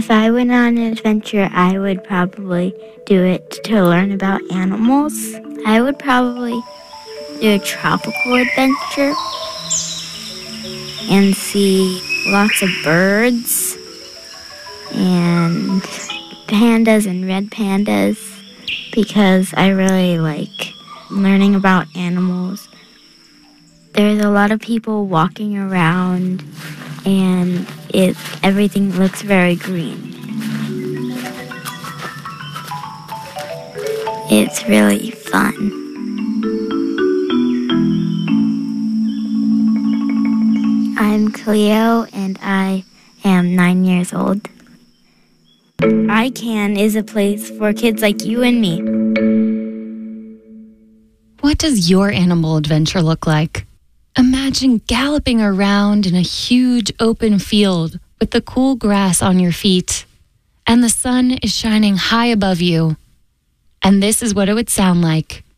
If I went on an adventure, I would probably do it to learn about animals. I would probably do a tropical adventure and see lots of birds and pandas and red pandas because I really like learning about animals. There's a lot of people walking around and everything looks very green. It's really fun. I'm Cleo and I am 9 years old. ICANN is a place for kids like you and me. What does your animal adventure look like? Imagine galloping around in a huge open field with the cool grass on your feet, and the sun is shining high above you. And this is what it would sound like.